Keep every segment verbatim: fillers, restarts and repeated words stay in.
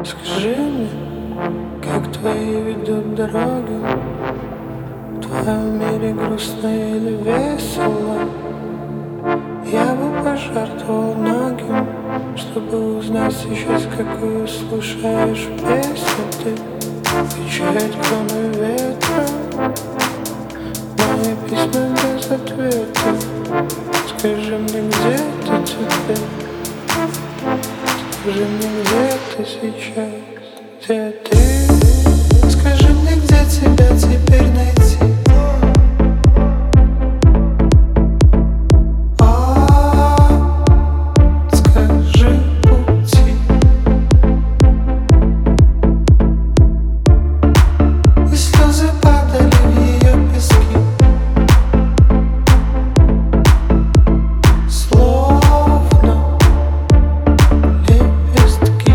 Скажи мне, как твои ведут дороги? В твоем мире грустно или весело? Я бы пожертвовал многим, чтобы узнать сейчас, какую слушаешь песню ты. Кричать кроме ветра, мои письма без ответа. Скажи мне, где ты теперь? Скажи мне, где ты сейчас? Где ты? Скажи мне, где тебя теперь найти? Скажи пути. И слезы падали в ее пески, словно лепестки.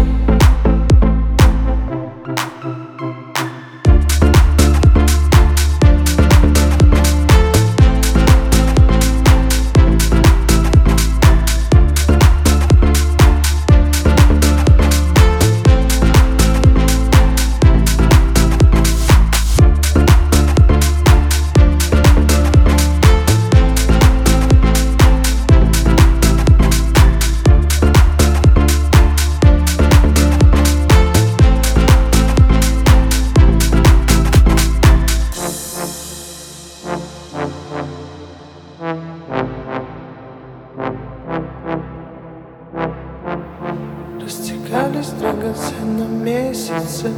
Растекались драгоценные месяцы,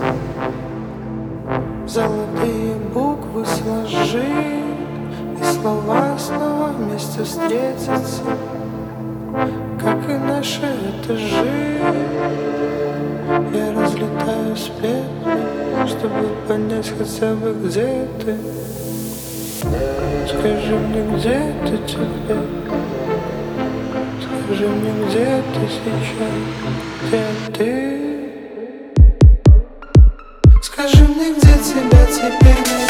золотые буквы сложи, и слова снова вместе встретятся, как и наши этажи. Я разлетаюсь петлей, чтобы понять хотя бы, где ты. Скажи мне, где ты теперь? Скажи мне, где ты сейчас? Где ты? Скажи мне, где тебя теперь найти?